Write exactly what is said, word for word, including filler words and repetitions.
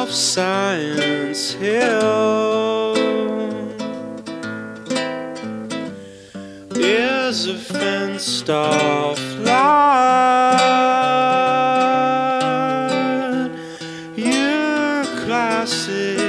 of Science Hill is a fenced off lot. Your classic